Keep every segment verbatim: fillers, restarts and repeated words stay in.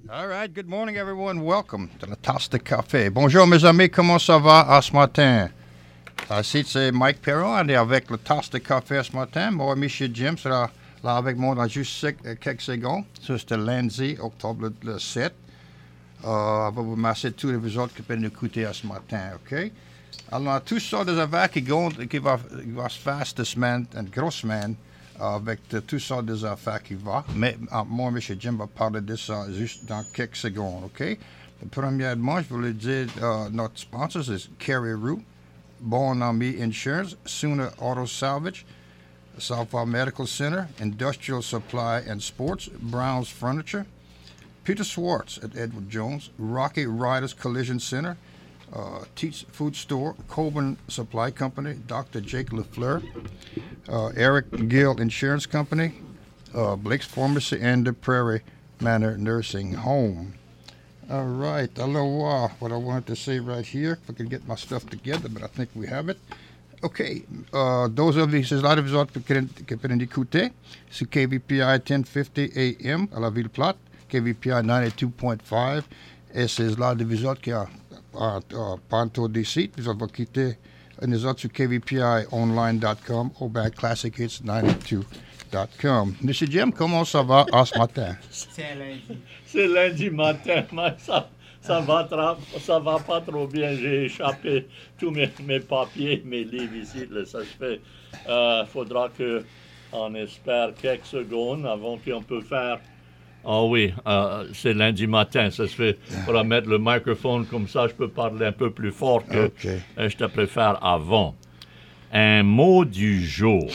All right, good morning, everyone. Welcome to the Tasse de Café. Bonjour, mes amis, comment ça va à ce matin? Ici, c'est Mike Perron, on est avec le Tasse de Café ce matin. Moi, Monsieur Jim sera là avec moi dans juste quelques secondes. Ça, c'était lundi, octobre le sept. Euh, on va vous masser tous les autres qui peuvent nous écouter ce matin, OK? Alors, on a toutes sortes d'affaires qui, qui vont qui va se faire cette semaine, une grosse semaine, avec de, toutes sortes d'affaires qui vont. Mais uh, moi, M. Jim va parler de ça juste dans quelques secondes, OK? Premièrement, je voulais dire, uh, notre sponsor, c'est Carrier-Roo, Bon Ami Insurance, Sooner Auto Salvage, Southpaw Medical Center, Industrial Supply and Sports, Brown's Furniture, Peter Swartz at Edward Jones, Rocky Riders Collision Center, Uh, Teats Food Store, Coburn Supply Company, Doctor Jake LaFleur, uh, Eric Gill Insurance Company, uh, Blake's Pharmacy, and the Prairie Manor Nursing Home. All right, hello, uh, what I wanted to say right here, if I can get my stuff together, but I think we have it. OK, uh, those of you, c'est là de vous autres qui peuvent écouter, c'est K V P I ten fifty A M à la Ville Plate, K V P I ninety-two point five, et c'est là de vous autres qui a Uh, uh, Panto D C, vous allez quitter nous autres sur K V P I online dot com ou bien classic hits ninety-two dot com. Monsieur Jim, comment ça va à ce matin? C'est lundi. C'est lundi matin, mais ça, ça, va tra- ça va pas trop bien. J'ai échappé tous mes, mes papiers, mes livres ici. Là, ça se fait. Il euh, faudra qu'on espère quelques secondes avant qu'on peut faire. Ah oui, euh, c'est lundi matin, ça se fait. Il faudra mettre le microphone comme ça, je peux parler un peu plus fort que okay. euh, je te préfère avant. Un mot du jour.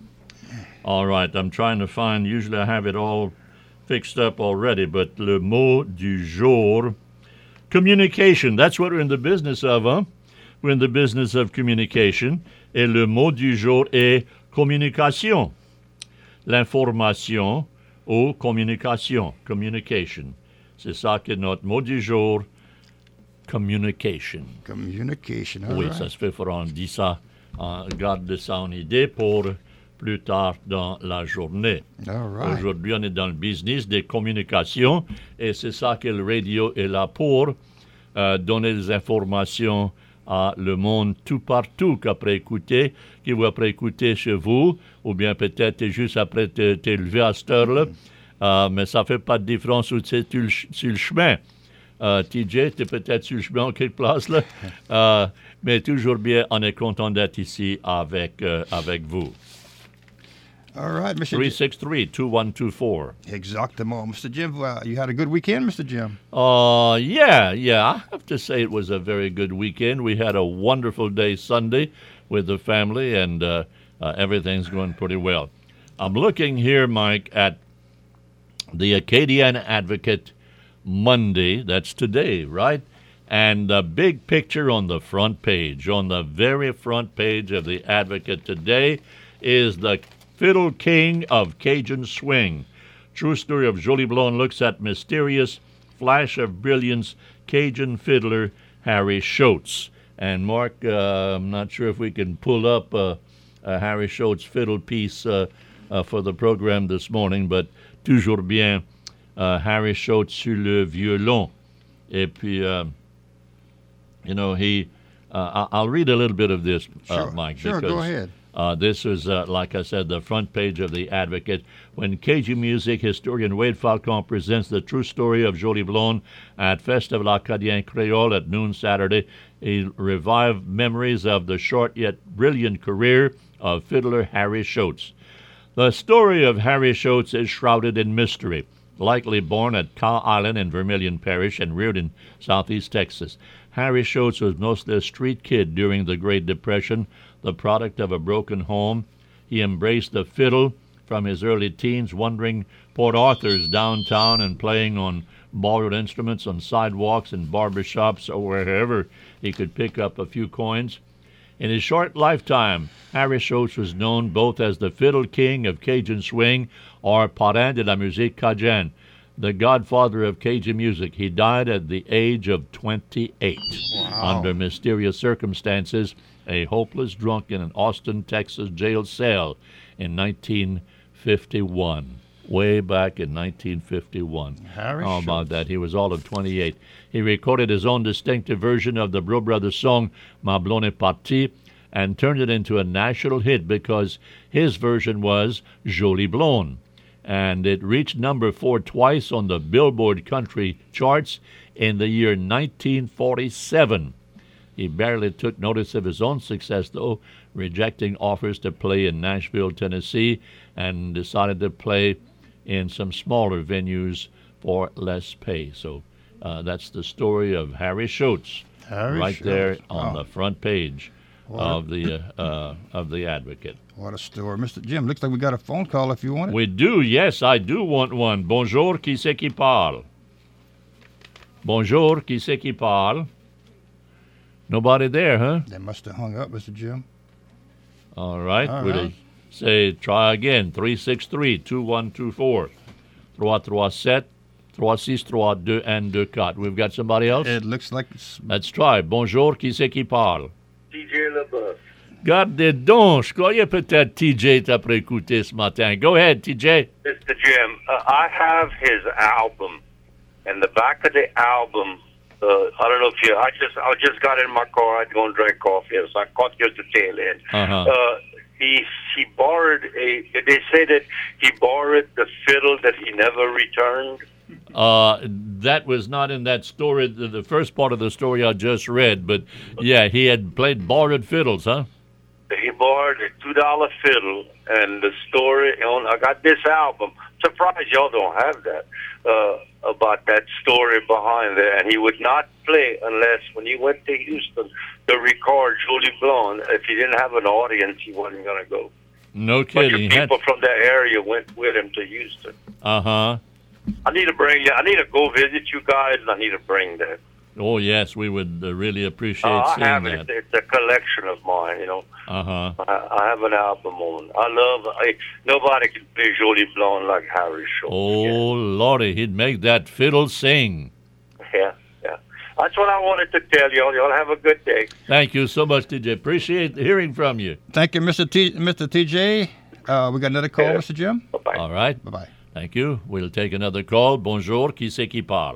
All right, I'm trying to find, usually I have it all fixed up already, but le mot du jour, communication, that's what we're in the business of, huh? We're in the business of communication. Et le mot du jour est communication. L'information ou communication, communication. C'est ça que notre mot du jour, communication. Communication, all Oui, right. ça se fait, faudra on dit ça, on garde ça en idée pour plus tard dans la journée. All right. Aujourd'hui, on est dans le business des communications et c'est ça que le radio est là pour, euh, donner des informations à le monde tout partout qu'après écouter, qui vous après écouter chez vous, ou bien peut-être juste après te, te lever à cette heure-là. Euh, mais ça ne fait pas de différence où tu es sur le chemin. Euh, T J, tu es peut-être sur le chemin en quelque place, là. Euh, mais toujours bien, on est content d'être ici avec, euh, avec vous. All right, Mister three six three, two one two four. Exactement. Mister Jim, uh, you had a good weekend, Mister Jim? Uh, yeah, yeah. I have to say it was a very good weekend. We had a wonderful day Sunday with the family, and uh, uh, everything's going pretty well. I'm looking here, Mike, at the Acadian Advocate Monday. That's today, right? And the big picture on the front page, on the very front page of the Advocate today, is the Fiddle King of Cajun Swing. True story of Jolie Blonde looks at mysterious flash of brilliance Cajun fiddler Harry Schultz. And Mark, uh, I'm not sure if we can pull up uh, a Harry Schultz fiddle piece uh, uh, for the program this morning, but toujours bien uh, Harry Schultz sur le violon. Et puis, uh, you know, he, uh, I'll read a little bit of this, uh, Sure. Mike. Sure, because, go ahead. Uh, this is, uh, like I said, the front page of the Advocate. When Cajun music historian Wade Falcon presents the true story of Jolie Blonde at Festival Acadien Creole at noon Saturday, he revived memories of the short yet brilliant career of fiddler Harry Schultz. The story of Harry Schultz is shrouded in mystery. Likely born at Cow Island in Vermilion Parish and reared in southeast Texas, Harry Schultz was mostly a street kid during the Great Depression, the product of a broken home. He embraced the fiddle from his early teens, wandering Port Arthur's downtown and playing on borrowed instruments on sidewalks and barbershops or wherever he could pick up a few coins. In his short lifetime, Harry Schultz was known both as the Fiddle King of Cajun Swing or Parrain de la Musique Cajun, the godfather of Cajun music. He died at the age of twenty-eight. Wow. Under mysterious circumstances, a hopeless drunk in an Austin, Texas jail cell in nineteen fifty-one. way back in nineteen fifty-one. Harry How about Schultz. that? He was all of twenty-eight. He recorded his own distinctive version of the Bro Brothers song, Ma Blonde est partie, and turned it into a national hit because his version was Jolie Blonde. And it reached number four twice on the Billboard country charts in the year nineteen forty-seven. He barely took notice of his own success, though, rejecting offers to play in Nashville, Tennessee, and decided to play in some smaller venues for less pay. So uh, that's the story of Harry Schultz, Harry right Schultz. there on Wow. the front page What of the uh, uh, of the Advocate. What a story. Mister Jim, looks like we got a phone call if you want it. We do, yes, I do want one. Bonjour, qui c'est qui parle? Bonjour, qui c'est qui parle? Nobody there, huh? They must have hung up, Mister Jim. All right. All We'll right. say try again. three six three, two one two four. three trois sept, three six three deux and deux quatre. We've got somebody else? It looks like it's Let's try. Bonjour, qui c'est qui parle? T J LeBeuf. Gardez donc, je croyais peut-être T J t'après écouter ce matin. Go ahead, T J. Mister Jim, uh, I have his album, and the back of the album, uh, I don't know if you, I just I just got in my car, I'd go and drink coffee, so I caught you at the tail end. Uh-huh. Uh, he, he borrowed a, they say that he borrowed the fiddle that he never returned. Uh, that was not in that story, the, the first part of the story I just read, but yeah, he had played borrowed fiddles, huh? He borrowed a two dollar fiddle, and the story on. I got this album. Surprised y'all don't have that uh, about that story behind there. And he would not play unless when he went to Houston to record Jolie Blonde. If he didn't have an audience, he wasn't going to go. No Bunch kidding. of He had- people from that area went with him to Houston. Uh-huh. I need to bring you. I need to go visit you guys, and I need to bring that. Oh, yes, we would uh, really appreciate Uh, I seeing have it. that. It's, it's a collection of mine. You know. Uh-huh. I, I have an album on. I love. I, nobody can play Jolie Blonde like Harry Schultz. Oh, Lordy, he'd make that fiddle sing. Yeah, yeah. That's what I wanted to tell y'all. Y'all have a good day. Thank you so much, T J. Appreciate hearing from you. Thank you, Mister T, Mister T J. Uh, we got another call, Yeah. Mister Jim. Bye-bye. All right. Bye-bye. Thank you. We'll take another call. Bonjour, qui c'est qui parle?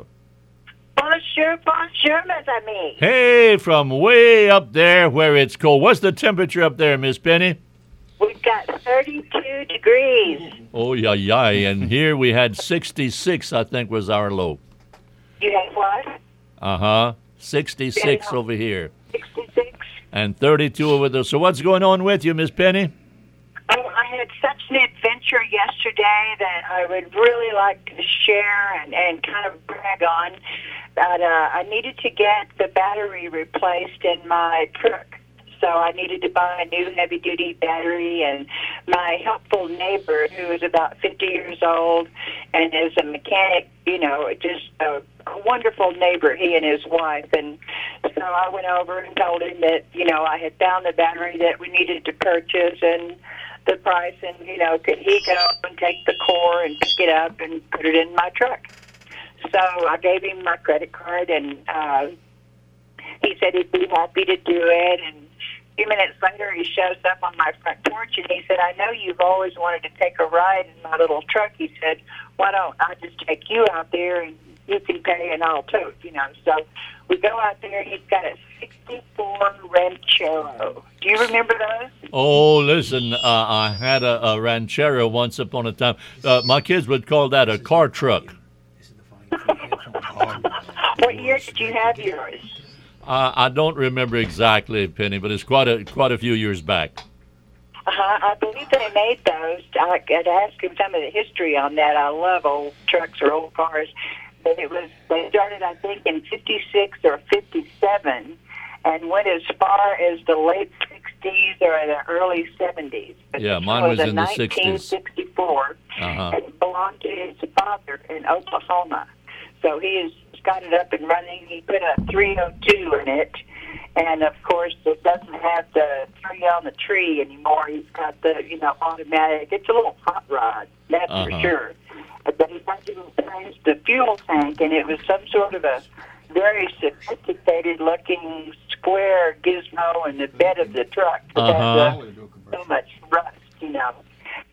Bonjour, bonjour, mes amis. Hey, from way up there where it's cold. What's the temperature up there, Miss Penny? We've got thirty-two degrees. Oh, yeah, yeah. And here we had sixty-six, I think, was our low. You have what? Uh-huh. sixty-six over here. sixty-six? And thirty-two over there. So what's going on with you, Miss Penny? Oh, I had such an adventure yesterday that I would really like to share and, and kind of brag on. But uh, I needed to get the battery replaced in my truck. So I needed to buy a new heavy-duty battery, and my helpful neighbor, who is about fifty years old and is a mechanic, you know, just a, a wonderful neighbor, he and his wife. And so I went over and told him that, you know, I had found the battery that we needed to purchase and the price, and, you know, could he go and take the core and pick it up and put it in my truck. So I gave him my credit card, and uh, he said he'd be happy to do it. And a few minutes later, he shows up on my front porch, and he said, I know you've always wanted to take a ride in my little truck. He said, why don't I just take you out there, and you can pay, and I'll tote, you know. So we go out there, and he's got a sixty-four Ranchero. Do you remember those? Oh, listen, uh, I had a, a Ranchero once upon a time. Uh, my kids would call that a car truck. What year did you have yours? Uh, I don't remember exactly, Penny, but it's quite a quite a few years back. Uh-huh. I believe they made those. I could ask him some of the history on that. I love old trucks or old cars. But it was, they started, I think, in fifty-six or fifty-seven and went as far as the late sixties or the early seventies. But Yeah, this mine one was in the sixties. nineteen sixty-four. Uh-huh. It belonged to his father in Oklahoma. So he has got it up and running. He put a three oh two in it. And, of course, it doesn't have the three on the tree anymore. He's got the, you know, automatic. It's a little hot rod, that's Uh-huh. for sure. But he had to replace the fuel tank, and it was some sort of a very sophisticated-looking square gizmo in the bed of the truck. That Uh-huh. has uh, so much rust, you know.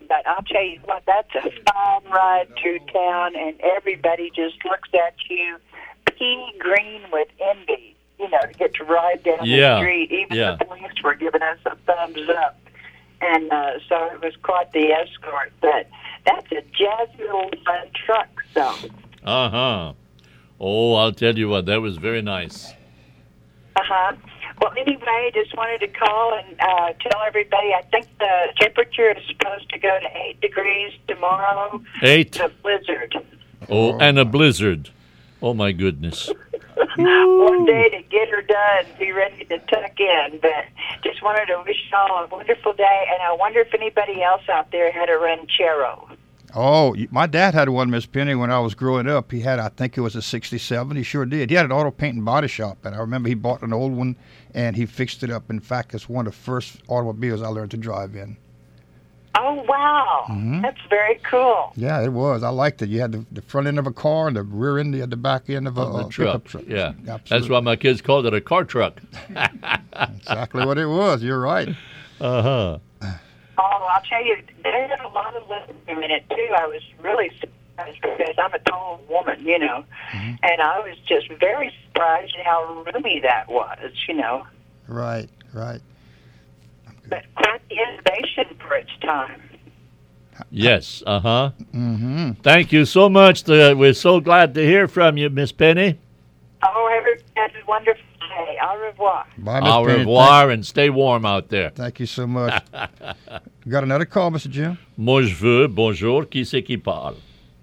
But I'll tell you what, that's a fine ride through town, and everybody just looks at you pea green with envy, you know, to get to ride down Yeah. the street. Even Yeah. the police were giving us a thumbs up. And uh, so it was quite the escort. But that's a jazzy little fun truck, so. Uh-huh. Oh, I'll tell you what, that was very nice. Uh-huh. Well, anyway, just wanted to call and uh, tell everybody, I think the temperature is supposed to go to eight degrees tomorrow. Eight. It's a blizzard. Oh, and a blizzard. Oh, my goodness. One day to get her done, be ready to tuck in. But just wanted to wish you all a wonderful day, and I wonder if anybody else out there had a ranchero. Oh, y- my dad had one, Miss Penny, when I was growing up. He had, I think it was a sixty-seven. He sure did. He had an auto paint and body shop, and I remember he bought an old one, and he fixed it up. In fact, it's one of the first automobiles I learned to drive in. Oh, wow. Mhm. That's very cool. Yeah, it was. I liked it. You had the, the front end of a car and the rear end, you had the back end of a Of the uh, truck. pickup truck. Yeah. That's Absolutely. why my kids called it a car truck. Exactly what it was. You're right. Uh-huh. Oh, I'll tell you, there's a lot of living in it, too. I was really surprised because I'm a tall woman, you know, Mm-hmm. and I was just very surprised at how roomy that was, you know. Right, right. But quite the innovation for its time. Yes, uh-huh. Mm-hmm. Thank you so much. Uh, we're so glad to hear from you, Miss Penny. Oh, everybody have a wonderful day. Au revoir. Bye, Miss Au Penny. revoir, and stay warm out there. Thank, thank you so much. We got another call, Mister Jim? Moi, je veux. Bonjour, qui c'est qui parle?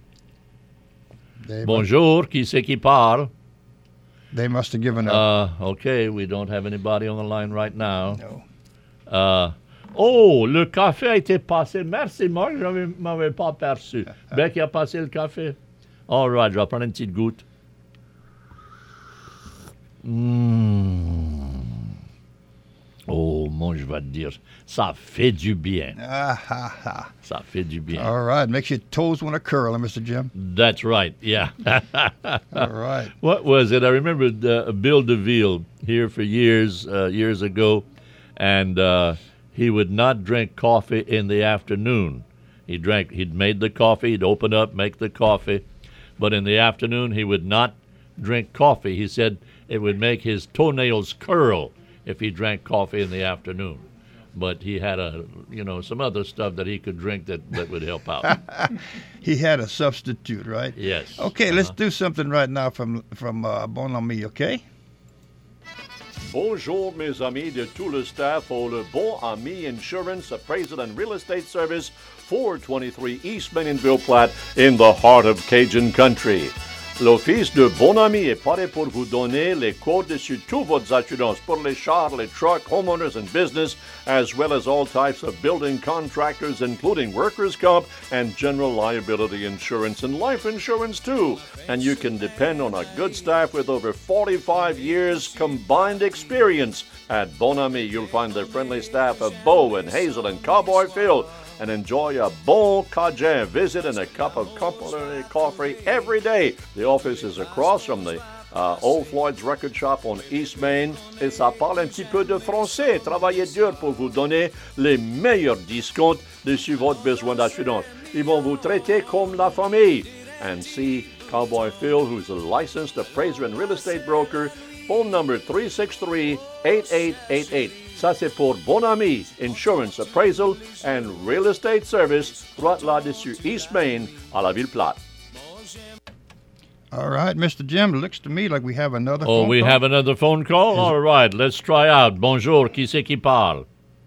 They, Bonjour, qui c'est qui parle? they must have given up. Uh, okay, we don't have anybody on the line right now. no. Uh, oh, le café a été passé. Merci, moi, je ne m'avais pas perçu. Becky a passé le café. All right, je vais prendre une petite goutte. Mmh. Oh, moi, je vais te dire, ça fait du bien. Ah, ha, ha. Ça fait du bien. All right. Makes your toes want to curl, Mister Jim. That's right, yeah. All right. What was it? I remember uh, Bill DeVille here for years, uh, years ago, and uh, he would not drink coffee in the afternoon. He drank. He'd made the coffee. He'd open up, make the coffee, but in the afternoon he would not drink coffee. He said it would make his toenails curl if he drank coffee in the afternoon. But he had a, you know, some other stuff that he could drink that, that would help out. He had a substitute, right? Yes. Okay, let's Uh-huh. do something right now from from uh, Bon Ami, okay? Bonjour, mes amis de tout le staff au Le Bon Ami Insurance Appraisal and Real Estate Service, four twenty-three East Main in Ville Platte, in the heart of Cajun country. L'Office de Bon Ami est prêt pour vous donner les quotes sur toutes vos assurances pour les chars, les trucks, homeowners and business, as well as all types of building contractors, including workers' comp and general liability insurance and life insurance too. And you can depend on a good staff with over forty-five years combined experience. At Bon Ami, you'll find the friendly staff of Bo and Hazel and Cowboy Phil, and enjoy a bon cajun visit and a cup of complimentary coffee every day. The office is across from the uh, Old Floyd's Record Shop on East Main, et ça parle un petit peu de français. Travaillez dur pour vous donner les meilleurs discounts dessus votre besoin d'assurance. Ils vont vous traiter comme la famille. And see Cowboy Phil, who's a licensed appraiser and real estate broker. Phone number three six three, eight eight eight eight. Ça, c'est pour Bon Ami Insurance Appraisal and Real Estate Service, droite là-dessus, East Main, à la Ville-Platte. All right, Mister Jim, it looks to me like we have another Oh, phone we call. have another phone call? All right, let's try out. Bonjour, qui c'est qui parle?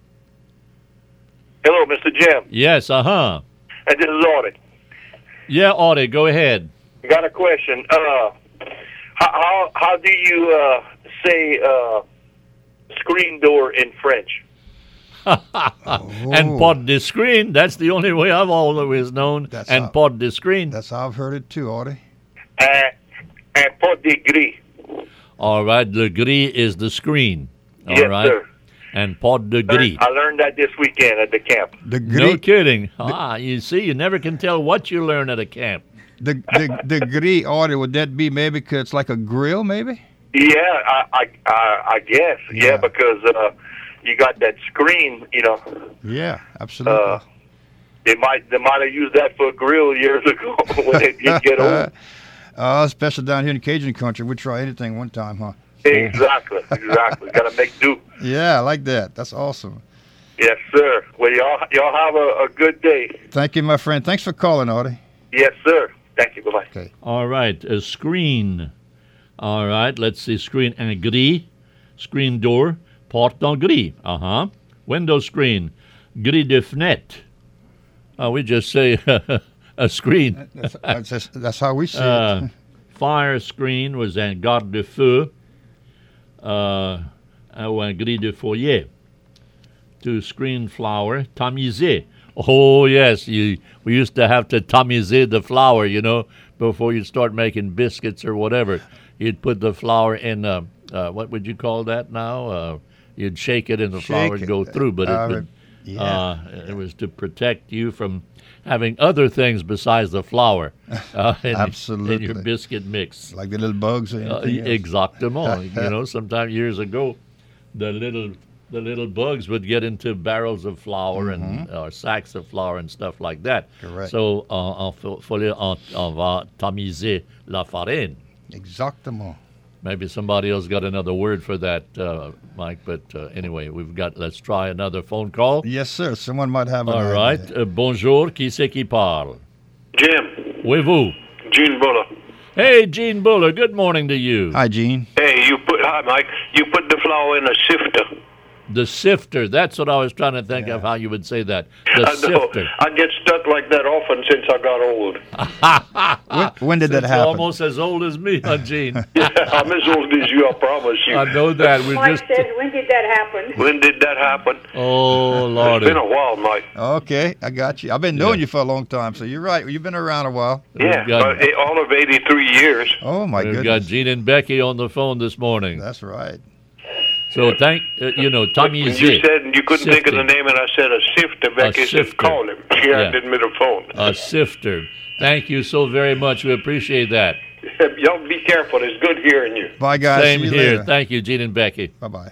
Hello, Mister Jim. Yes, uh-huh. And this is Audie. Yeah, Audie, go ahead. I got a question. Uh, how how, how do you uh, say uh, screen door in French? And pod de screen, that's the only way I've always known. That's and how- pod de screen. That's how I've heard it too, Audie. And and pot de gris. All right, le gris is the screen. All Yes, right. sir. And pod de gris. I learned that this weekend at the camp. The No gris, kidding. Ah, you see, you never can tell what you learn at a camp. the the the gris, Audie, would that be maybe 'cause it's like a grill, maybe? Yeah, I I I, I guess. Yeah, Yeah. because uh, you got that screen, you know. Yeah, absolutely. Uh, They might they might have used that for a grill years ago when they did get old. Uh, especially down here in Cajun country, we try anything one time, huh? Exactly, exactly. Got to make do. Yeah, I like that. That's awesome. Yes, sir. Well, y'all, y'all have a, a good day. Thank you, my friend. Thanks for calling, Artie. Yes, sir. Thank you. Bye-bye. Okay. All right, a screen. All right, let's see, screen and gris, screen door, porte en gris. Uh-huh. Window screen, gris de fenêtre. Uh, we just say a screen. That's, that's, just, that's how we see Uh, it. fire screen was un garde de feu, uh, ou un gris de foyer. To screen flour, tamiser. Oh, yes, you, we used to have to tamiser the flour, you know, before you'd start making biscuits or whatever. You'd put the flour in, uh, uh, what would you call that now? Uh, you'd shake it and the Shake flour would it. go through, but Uh, it, would, yeah. uh, it was to protect you from having other things besides the flour uh, in, Absolutely. in your biscuit mix. Like the little bugs or Uh, anything else. exactement. You know, sometime years ago, the little the little bugs would get into barrels of flour and uh, sacks of flour and stuff like that. Correct. So, uh, on, fallait, on, on va tamiser la farine. Exactement. Maybe somebody else got another word for that, uh, Mike. But uh, anyway, we've got. Let's try another phone call. Yes, sir. Someone might have an All idea. right. Uh, bonjour. Qui c'est qui parle? Jim, Oui, vous. Gene Buller. Hey, Gene Buller. Good morning to you. Hi, Gene. Hey, you put hi, Mike. You put the flour in a sifter. The sifter. That's what I was trying to think of how you would say that. The I know. sifter. I get stuck like that often since I got old. When, when did that It's happen? almost as old as me, huh, Gene? Yeah, I'm as old as you. I promise you. I know that. We Mike just. says, when did that happen? When did that happen? Oh, It's Lordy. been a while, Mike. Okay, I got you. I've been knowing Yeah. you for a long time, so you're right. You've been around a while. Yeah, got- but eh, all of eighty-three years. Oh, my We've got goodness. Gene and Becky on the phone this morning. That's right. So thank uh, you know Tommy When is you it. said you couldn't think of the Sifting. name, and I said a sifter, Becky said, sifter. call him. She Yeah. handed me the phone. A sifter. Thank you so very much. We appreciate that. Y'all be careful. It's good hearing you. Bye, guys. Same See you here. later. Thank you, Gene and Becky. Bye-bye.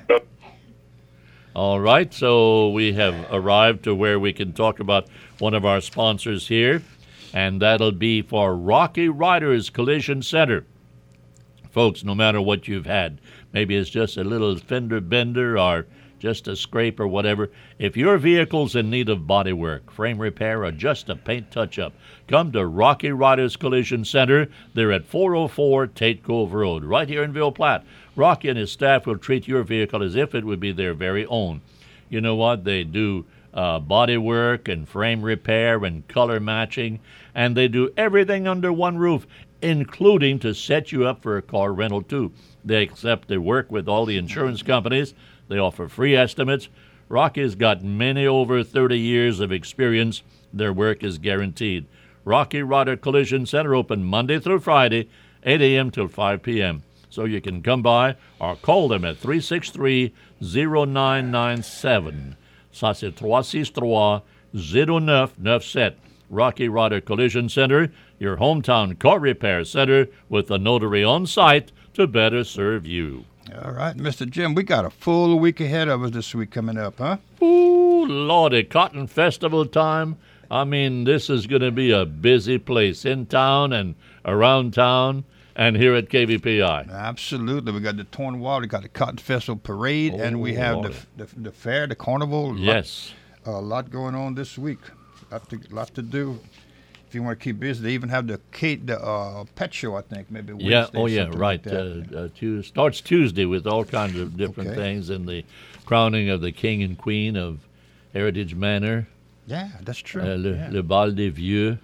All right, so we have arrived to where we can talk about one of our sponsors here, and that'll be for Rocky Riders Collision Center. Folks, no matter what you've had, maybe it's just a little fender bender or just a scrape or whatever, if your vehicle's in need of body work, frame repair, or just a paint touch-up, come to Rocky Riders Collision Center. They're at four oh four Tate Cove Road, right here in Ville Platte. Rocky and his staff will treat your vehicle as if it would be their very own. You know what? They do uh, body work and frame repair and color matching, and they do everything under one roof, including to set you up for a car rental, too. They accept their work with all the insurance companies. They offer free estimates. Rocky's got many over thirty years of experience. Their work is guaranteed. Rocky Rider Collision Center open Monday through Friday, eight a.m. till five p.m. So you can come by or call them at three six three, zero nine nine seven. Ça, c'est three six three, zero nine nine seven. Rocky Rider Collision Center, your hometown car repair center with a notary on site to better serve you. All right, Mister Jim, we got a full week ahead of us this week coming up, huh? Ooh, Lordy, Cotton Festival time. I mean, this is going to be a busy place in town and around town and here at K V P I. Absolutely. We got the Torn Water, we got the Cotton Festival Parade, and we Oh, have Lordy. the, the the fair, the carnival. Yes. Lot, a lot going on this week. Lot to, lot to do. If you want to keep busy, they even have the Kate, the uh, pet show, I think, maybe Wednesday. Yeah, oh yeah, something right. like that. Uh, uh, Tues starts Tuesday with all kinds of different Okay. things and the crowning of the king and queen of Heritage Manor, Yeah, that's true. uh, le, yeah. le Bal des Vieux.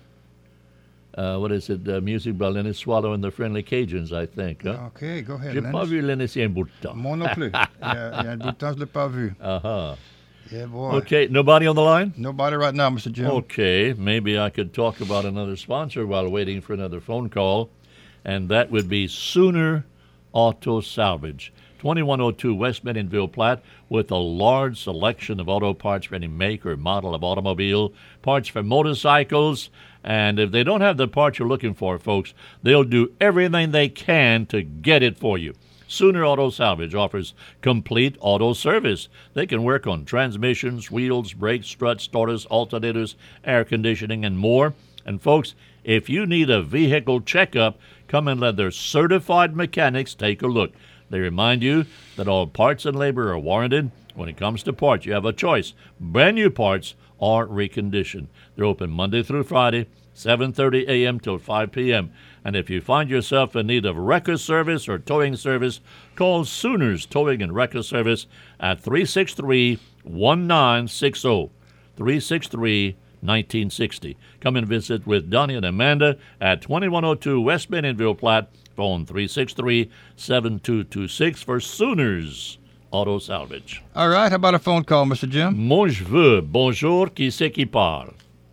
Uh, what is it? Uh, music by Lenny Swallow and the Friendly Cajuns, I think. Huh? OK, go ahead. J'ai Lenny. pas vu Lenny c'est un bout de temps. Moi non plus. Il y a, il y a un bout de temps, je l'ai pas vu. Uh-huh. Yeah, boy. Okay, nobody on the line? Nobody right now, Mister Jim. Okay, maybe I could talk about another sponsor while waiting for another phone call, and that would be Sooner Auto Salvage, twenty-one oh two West Benningville Platte, with a large selection of auto parts for any make or model of automobile, parts for motorcycles, and if they don't have the part you're looking for, folks, they'll do everything they can to get it for you. Sooner Auto Salvage offers complete auto service. They can work on transmissions, wheels, brakes, struts, starters, alternators, air conditioning, and more. And folks, if you need a vehicle checkup, come and let their certified mechanics take a look. They remind you that all parts and labor are warranted. When it comes to parts, you have a choice: brand new parts or reconditioned. They're open Monday through Friday, seven thirty a.m. till five p.m. And if you find yourself in need of wrecker service or towing service, call Sooners Towing and Wrecker Service at three six three, one nine six zero, three six three, nineteen sixty. Come and visit with Donnie and Amanda at twenty-one oh two West Bentonville Platte. Phone three six three, seven two two six for Sooners Auto Salvage. All right, how about a phone call, Mister Jim? Mon cheveu, bonjour, qui c'est qui parle?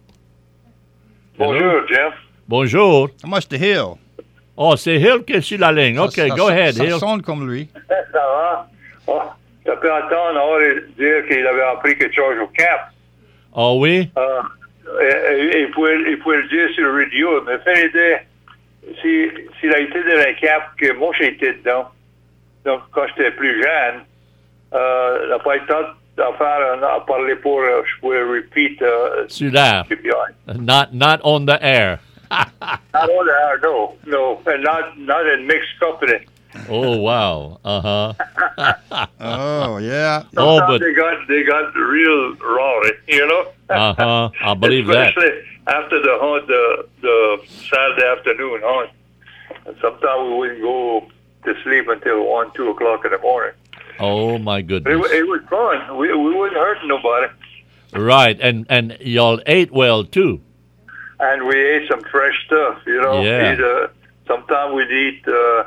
Bonjour, Jim. Bonjour. Mister Hill. Oh, c'est Hill qui est sur la ligne. OK, Ça- go ça- ahead, ça Hill. sonne comme lui. Ça va? Oh, ça peut attendre avant de dire qu'il avait appris quelque chose au camp. Oh oui? Euh, et- et- il, pouvait, il pouvait le dire sur le radio. Mais fait l'idée, si, s'il a été dans un camp que moi j'ai été dedans, donc quand j'étais plus jeune, euh, il n'a pas eu le temps d'en faire un- à parler pour, euh, je pouvais repeat. Euh, Sur l'air. G P I. Not, not on the air. Not on the air, no, no, and not, not in mixed company. Oh, wow. Uh-huh. Oh, yeah. Oh, Sometimes but- they got they got real rowdy, you know. Uh-huh. I believe that. Especially after the hunt, the the Saturday afternoon hunt. And sometimes we wouldn't go to sleep until one, two o'clock in the morning. Oh, my But it, goodness. wa- it was fun. We we wasn't hurting nobody, Right, and, and y'all ate well, too. and we ate some fresh stuff. You know. Yeah. Eat, uh, sometimes we'd eat uh,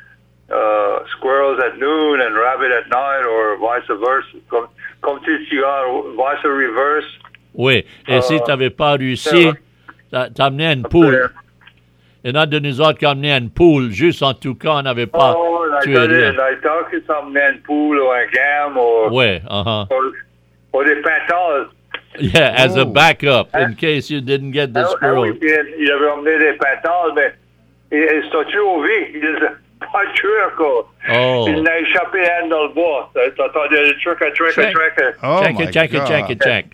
uh, squirrels at noon and rabbit at night, or vice versa. Comme comme si tu as vice reverse. Oui, et si Euh, t'avais pas réussi, t'a- t'amenais une poule. Il y en a de nous autres qui amenaient une poule, juste en tout cas, on n'avait pas Oh, I tué got rien. it. I talked to some man pool or a gam or Oui, uh-huh. or, or des pintales. Yeah, as a Oh. backup, in case you didn't get the Un squirrel. week-end, il avait emmené des pintales, mais il il s'est tué au vif. Il les a pas tués encore. Oh. Il n'a échappé un dans le bois. T'entendais le truc à truc à Check. truc. Oh, check my it, check God. it, check it, check.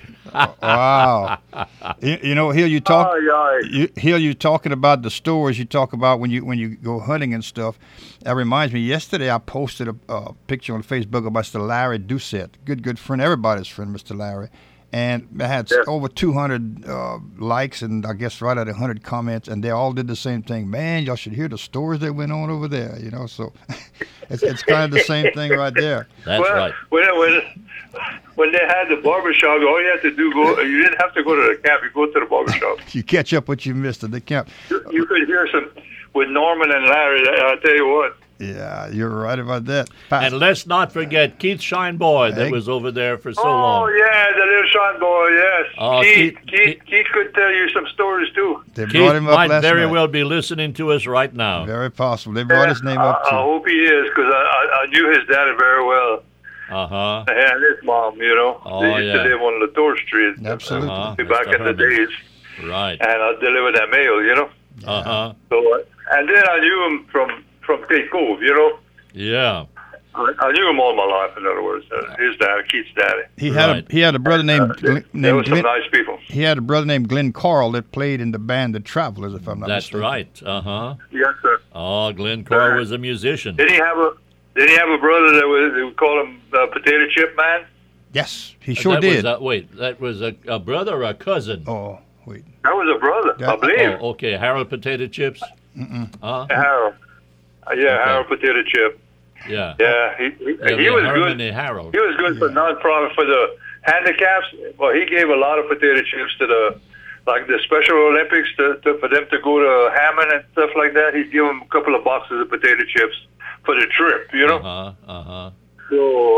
Wow. you, you know, Hill, you talk. Aye, aye. You, Hill, you talking about the stores you talk about when you when you go hunting and stuff. That reminds me. Yesterday, I posted a, a picture on Facebook of Mister Larry Doucette, good good friend, everybody's friend, Mister Larry, and I had Yeah. over two hundred uh, likes and I guess right at one hundred comments, and they all did the same thing. Man, y'all should hear the stories that went on over there. You know, so it's it's kind of the same thing right there. That's well, right. when, when, when they had the barbershop, all you had to do, go. You didn't have to go to the camp. You go to the barbershop. You catch up what you missed at the camp. You, you could hear some with Norman and Larry. I'll tell you what. Yeah, you're right about that. And let's not forget Keith Shineboy that Hey. was over there for so Oh, long. yeah, the little Sean boy, yes. Oh, Keith, Keith- Keith, Keith- Keith could tell you some stories, too. They brought Keith him up might last very night. well be listening to us right now. Very possible. They brought his name I, up I too. hope he is, because I, I, I knew his daddy very well. Uh-huh. And his mom, you know. Oh, they used yeah. to live on Latour Street. Absolutely. Uh-huh. Back Mister in the Herman. days. Right. And I delivered that mail, you know. Uh-huh. So, uh, and then I knew him from, from Cape Cove, you know. Yeah. I, I knew him all my life, in other words. Uh, his dad, Keith's daddy. He had Right. a he had a brother named Uh, Glenn, they were named some Glenn, nice people. he had a brother named Glenn Carl that played in the band The Travelers, if I'm not That's mistaken. right. Uh-huh. Yes, sir. Oh, Glenn Carr was a musician. Did he have a Did he have a brother that was they would call him uh, Potato Chip Man? Yes, he sure that did. Was a, wait, that was a, a brother or a cousin? Oh, wait. That was a brother, Yeah. I believe. Oh, okay. Harold Potato Chips? Uh, Harold. Uh, yeah, Harold Potato Chip. yeah. Yeah, he he, Yeah, he yeah, was Herman good. and Harold. He was good for non-profit for the handicaps. Well, he gave a lot of potato chips to the like the Special Olympics to, to for them to go to Hammond and stuff like that. He'd give them a couple of boxes of potato chips for the trip, you know. Uh-huh. Uh-huh. So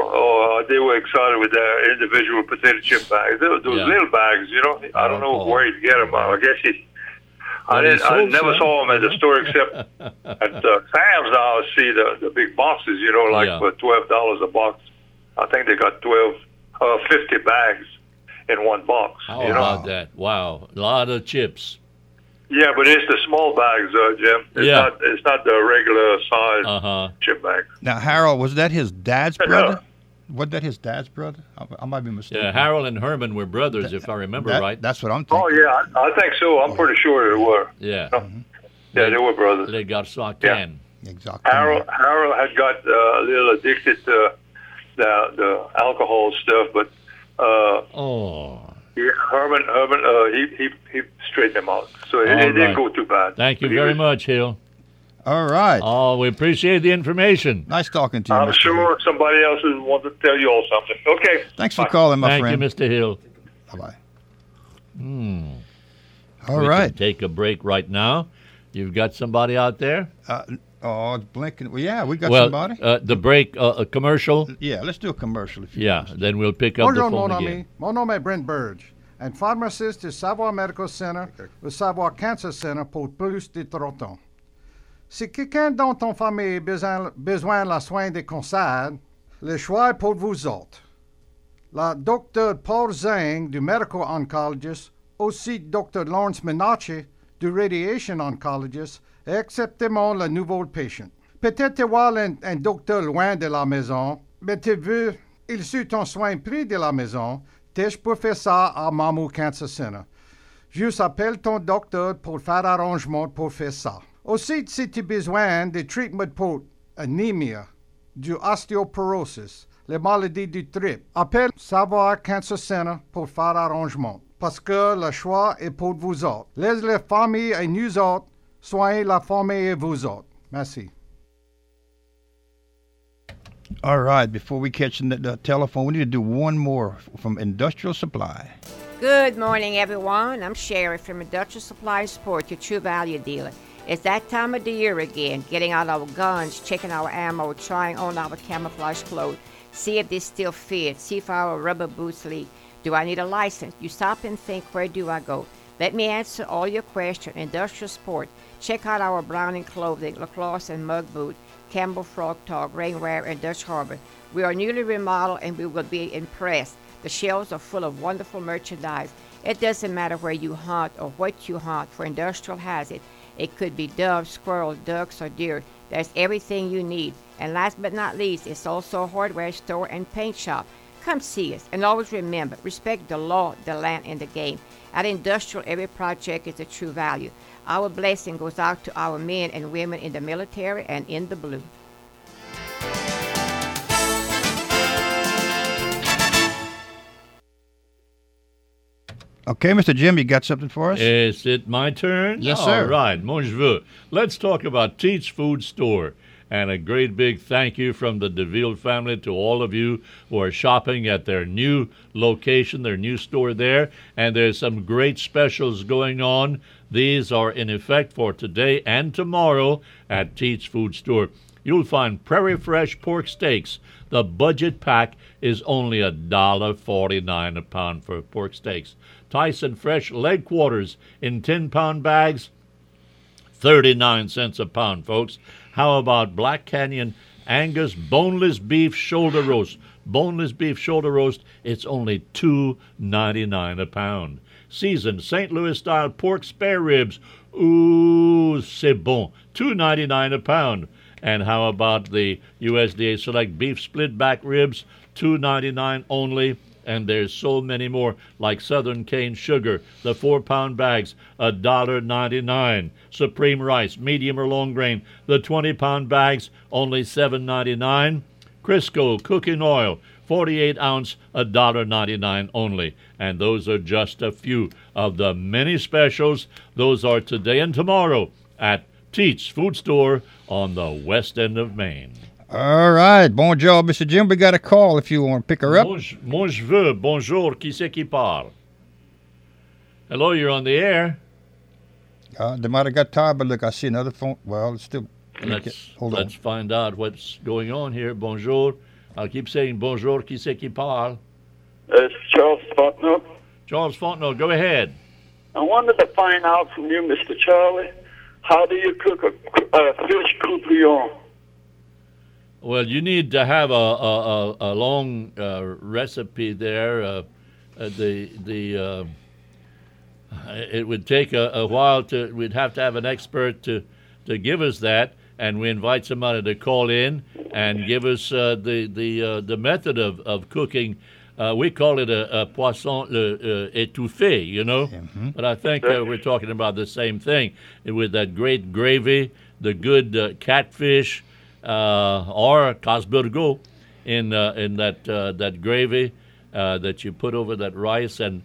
oh, they were excited with their individual potato chip bags. Those, those Yeah. little bags, you know. I don't know Oh. where he'd get them. I guess he. I Well, he didn't. I sold never some. saw them at the store except at uh, Sam's. Now I see the the big boxes, you know, like Yeah. for twelve dollars a box. I think they got twelve, uh, fifty bags in one box. How you know. about that? Wow. A lot of chips. Yeah, but it's the small bags, uh, Jim. It's Yeah. not. It's not the regular size Uh-huh. chip bag. Now, Harold, was that his dad's No. brother? Was that his dad's brother? I, I might be mistaken. Yeah, Harold and Herman were brothers, if I remember That- right. That's what I'm thinking. Oh yeah, I, I think so. I'm pretty sure they were. Yeah. Yeah, they were brothers. They got Saken. Exactly. Harold Harold had got uh, a little addicted to the the alcohol stuff, but uh, Oh. yeah, Herman Herman uh, he he he straightened him out, so it, All it didn't right. go too bad. Thank you But he very was- much, Hill. All right. Oh, we appreciate the information. Nice talking to you, I'm Mister sure somebody else will want to tell you all something. Okay. Thanks for Bye. calling, my Thank friend. you, Mister Hill. Bye-bye. Hmm. All we right. can take a break right now. You've got somebody out there? Uh, oh, it's blinking. Well, yeah, we got well, somebody. Uh, the break, uh, a commercial? Yeah, let's do a commercial if you Yeah, then we'll pick up Bonjour, the phone mon again. ami. Mon nom est Brent Burge, un pharmaciste du Savoir Medical Center, le Savoir Cancer Center pour plus de trotons. Si quelqu'un dans ton famille a besoin, besoin de soin des cancers, le choix est pour vous autres. La docteur Paul Zhang du Medical Oncologist, aussi docteur Lawrence Minacci du Radiation Oncologist, et acceptement le nouveau patient. Peut-être voir un, un docteur loin de la maison, mais tu veux, il suit ton soin près de la maison, tu peux faire ça à Mamou Cancer Center. Juste appelle ton docteur pour faire arrangement pour faire ça. Aussi, si tu as besoin de traitement pour anémie, du ostéoporosis, les maladies du trip, appelle Savoir Cancer Center pour faire arrangement. Parce que le choix est pour vous autres. Laisse les familles et nous autres, soyez la famille et vous autres. Merci. All right, before we catch the, the telephone, we need to do one more from Industrial Supply. Good morning, everyone. I'm Sherry from Industrial Supply Support, your true value dealer. It's that time of the year again, getting out our guns, checking our ammo, trying on our camouflage clothes, see if they still fit, see if our rubber boots leak. Do I need a license? You stop and think, where do I go? Let me answer all your questions. Industrial Sport. Check out our Browning clothing, Lacrosse and Mug Boot, Campbell Frog Talk, Rainwear, and Dutch Harbor. We are newly remodeled and we will be impressed. The shelves are full of wonderful merchandise. It doesn't matter where you hunt or what you hunt, for Industrial has it. It could be doves, squirrels, ducks, or deer. There's everything you need. And last but not least, it's also a hardware store and paint shop. Come see us. And always remember, respect the law, the land, and the game. At Industrial, every project is a true value. Our blessing goes out to our men and women in the military and in the blue. Okay, Mister Jim, you got something for us? Is it my turn? Yes, sir. All right, mon cheveux. Let's talk about Teach Food Store. And a great big thank you from the DeVille family to all of you who are shopping at their new location, their new store there. And there's some great specials going on. These are in effect for today and tomorrow at Teach Food Store. You'll find Prairie Fresh pork steaks. The budget pack is only one dollar forty-nine a pound for pork steaks. Tyson Fresh leg quarters in ten-pound bags, thirty-nine cents a pound, folks. How about Black Canyon Angus boneless beef shoulder roast? Boneless beef shoulder roast, it's only two ninety-nine a pound. Seasoned Saint Louis style pork spare ribs, ooh, c'est bon, two ninety-nine a pound. And how about the U S D A Select beef split back ribs, two ninety-nine only. And there's so many more, like Southern Cane Sugar, the four-pound bags, one dollar ninety-nine. Supreme Rice, medium or long grain, the twenty-pound bags, only seven ninety-nine. Crisco Cooking Oil, forty-eight ounce, one dollar ninety-nine only. And those are just a few of the many specials. Those are today and tomorrow at Teach Food Store on the west end of Maine. All right. Bonjour, Mister Jim. We got a call if you want to pick her up. Mon, mon cheveux, bonjour, qui c'est qui parle? Hello, you're on the air. Uh, they might have got tired, but look, I see another phone. Well, it's still. let me Let's, get- hold let's on. find out what's going on here. Bonjour. I'll keep saying bonjour, qui c'est qui parle? It's Charles Fontenot. Charles Fontenot, go ahead. I wanted to find out from you, Mister Charlie, how do you cook a, a fish coupillon? Well, you need to have a, a, a, a long uh, recipe there. Uh, uh, the the uh, It would take a, a while to. We'd have to have an expert to to give us that, and we invite somebody to call in and give us uh, the the uh, the method of of cooking. Uh, we call it a, a poisson le, uh, étouffé, you know. Mm-hmm. But I think uh, we're talking about the same thing with that great gravy, the good uh, catfish uh, or casburgo in uh, in that uh, that gravy uh, that you put over that rice and.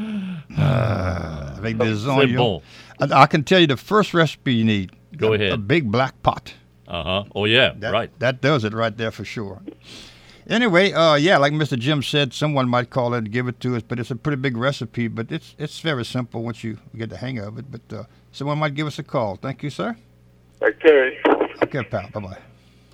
Uh, avec des C'est oignons. bon. I, I can tell you the first recipe you need. Go a, ahead. A big black pot. Uh huh. Oh yeah. That, right. That does it right there for sure. Anyway, uh, yeah, like Mister Jim said, someone might call it and give it to us, but it's a pretty big recipe. But it's it's very simple once you get the hang of it. But uh, someone might give us a call. Thank you, sir. Okay. Okay, pal. Bye bye.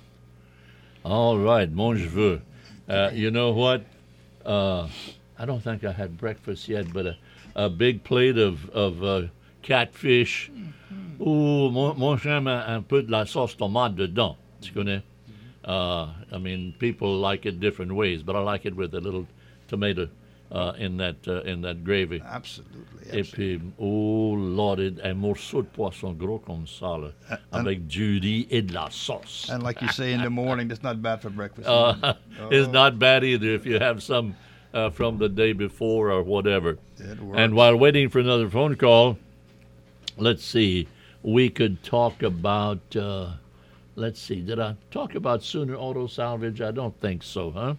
All right, mon cheveux. Uh, you know what? Uh, I don't think I had breakfast yet, but a, a big plate of, of uh, catfish. Mm-hmm. Ouh, moi, moi j'aime un, un peu de la sauce tomate dedans. Tu connais? Uh, I mean, people like it different ways, but I like it with a little tomato uh, in that uh, in that gravy. Absolutely. Et puis, oh Lord, un morceau de poisson gros comme ça, là, uh, avec du riz et de la sauce. And like you say in the morning, it's not bad for breakfast. Uh, oh. It's not bad either if you have some uh, from the day before or whatever. It works. And while waiting for another phone call, let's see, we could talk about, uh, let's see, did I talk about Sooner Auto Salvage? I don't think so, huh?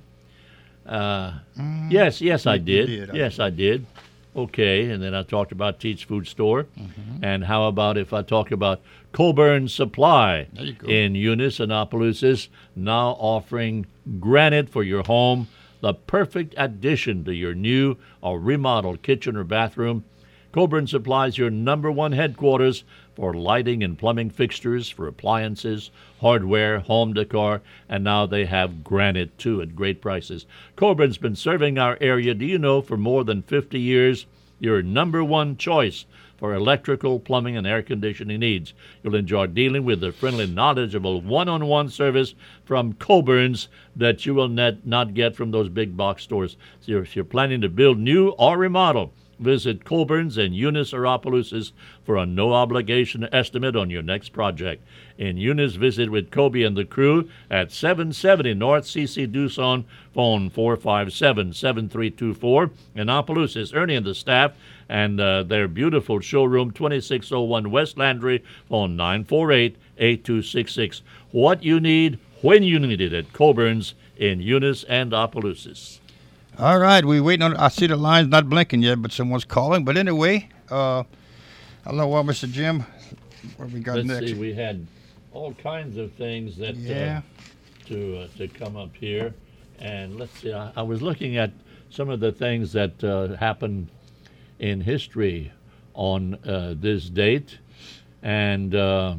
Uh, mm, yes, yes, I did. did I yes, did. I did. Okay, and then I talked about Teats Food Store. Mm-hmm. And how about if I talk about Coburn Supply in Eunice and Opelousas, now offering granite for your home, the perfect addition to your new or remodeled kitchen or bathroom. Coburn Supply is your number one headquarters for lighting and plumbing fixtures, for appliances, hardware, home decor, and now they have granite, too, at great prices. Coburn's been serving our area, do you know, for more than fifty years. Your number one choice for electrical, plumbing, and air conditioning needs. You'll enjoy dealing with the friendly, knowledgeable one-on-one service from Coburn's that you will not, not get from those big box stores. So if you're planning to build new or remodel, visit Coburn's in Eunice or Opelousas for a no-obligation estimate on your next project. In Eunice, visit with Kobe and the crew at seven seventy North C C Dusson, phone four five seven, seven three two four. In Opelousas, Ernie and the staff and uh, their beautiful showroom, twenty-six oh one West Landry, phone nine four eight, eight two six six. What you need, when you need it at Coburn's in Eunice and Opelousas. All right, we're waiting on. I see the line's not blinking yet, but someone's calling. But anyway, uh, I don't know what, Mister Jim, what we got Let's next. see, we had all kinds of things that yeah. uh, to uh, to come up here, and let's see. I, I was looking at some of the things that uh, happened in history on uh, this date, and uh,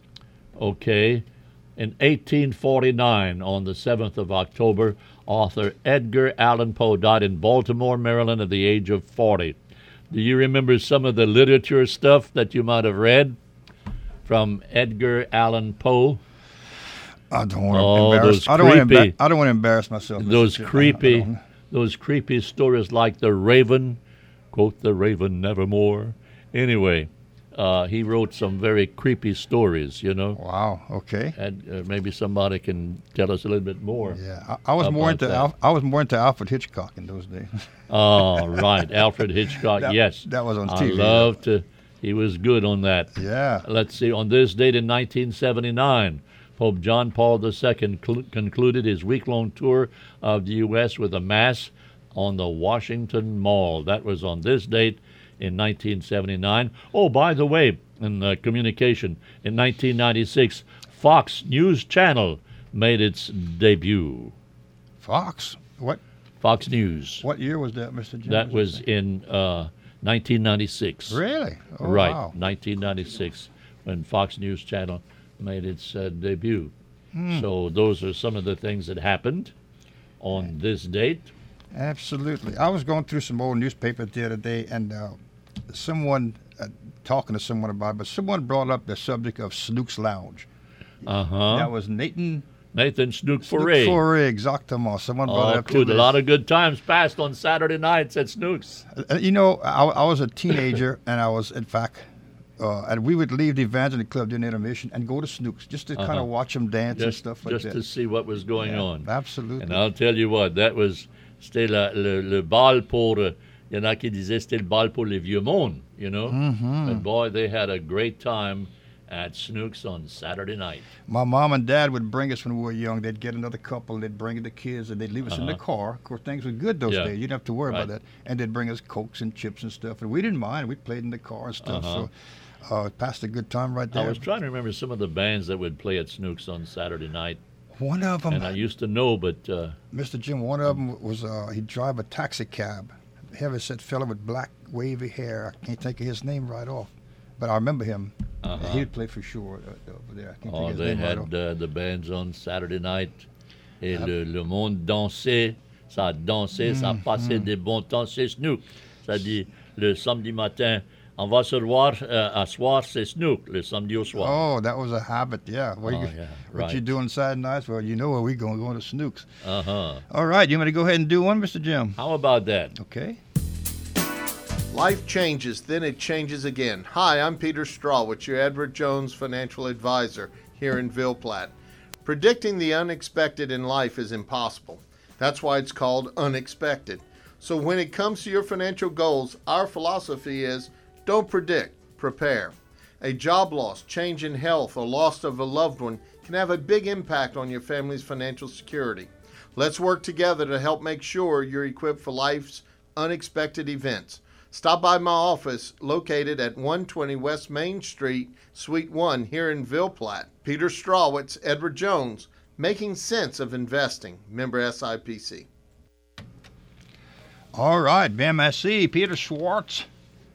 okay, in eighteen forty-nine, on the seventh of October. Author Edgar Allan Poe died in Baltimore, Maryland, at the age of forty. Do you remember some of the literature stuff that you might have read from Edgar Allan Poe? I don't want to oh, embarrass. Those I don't creepy, want to. I don't want to embarrass myself. Those Mister creepy, Jim. those creepy stories like the Raven, quote the Raven nevermore. Anyway. Uh, he wrote some very creepy stories, you know. Wow. Okay. And uh, maybe somebody can tell us a little bit more. Yeah, I, I was more into Al, I was more into Alfred Hitchcock in those days. Oh, right, Alfred Hitchcock. that, yes, that was on T V. I loved to. He was good on that. Yeah. Let's see. On this date in nineteen seventy-nine, Pope John Paul the Second cl- concluded his week-long tour of the U S with a mass on the Washington Mall. That was on this date. In nineteen seventy-nine. Oh, by the way, in uh, communication, in nineteen ninety-six, Fox News Channel made its debut. Fox? What? Fox News. What year was that, Mister Jim? That was in uh, nineteen ninety-six. Really? Oh, right, wow. nineteen ninety-six, when Fox News Channel made its uh, debut. Hmm. So those are some of the things that happened on this date. Absolutely. I was going through some old newspapers the other day, and uh, someone, uh, talking to someone about it, but someone brought up the subject of Snook's Lounge. Uh-huh. That was Nathan Nathan Snook Snook Foray. Foray, exactement. Someone brought Oh, it up good. to A me. lot of good times passed on Saturday nights at Snook's. Uh, You know, I, I was a teenager, and I was, in fact, uh, and we would leave the Evangeline Club during intermission and go to Snook's just to kind Uh-huh. of watch them dance and Just, stuff like just that. to see what was going Yeah, on. Absolutely. And I'll tell you what, that was, c'était la- le, le bal pour, euh, il y en a qui disaient c'était le bal pour les vieux monde, you know? Mhm. But boy, they had a great time at Snook's on Saturday night. My mom and dad would bring us when we were young. They'd get another couple, they'd bring the kids, and they'd leave us in the Uh-huh. car. Of course, things were good those Yeah. days. You didn't have to worry about Right. that. And they'd bring us Cokes and chips and stuff. And we didn't mind. We played in the car and stuff. Uh-huh. So uh, passed a good time right there. I was trying to remember some of the bands that would play at Snook's on Saturday night. One of them, And I used to know, but uh, Mister Jim, one of them was, uh, he'd drive a taxi cab. Heavy-set fella with black, wavy hair. I can't think of his name right off. But I remember him. Uh-huh. He'd play for sure uh, over there. I can't oh, think of his they name right off. had uh, the bands on Saturday night. Et le, le monde dansait. Ça dansait, ça passait des bons temps. C'est Snook. Ça dit, le samedi matin, on va se voir euh, à soir, c'est Snook, le samedi au soir. Oh, that was a habit, yeah. Where Oh, you, yeah, what you right. doing Saturday nights? Well, you know where we going, going to Snook's. Uh-huh. All right, you want to go ahead and do one, Mister Jim? How about that? Okay. Life changes, then it changes again. Hi, I'm Peter Strawwitz, your Edward Jones financial advisor here in Ville Platte. Predicting the unexpected in life is impossible. That's why it's called unexpected. So when it comes to your financial goals, our philosophy is don't predict, prepare. A job loss, change in health, or loss of a loved one can have a big impact on your family's financial security. Let's work together to help make sure you're equipped for life's unexpected events. Stop by my office located at one twenty West Main Street, Suite one here in Ville Platte. Peter Strawwitz, Edward Jones, making sense of investing. Member S I P C. All right, bien merci, Peter Schwartz.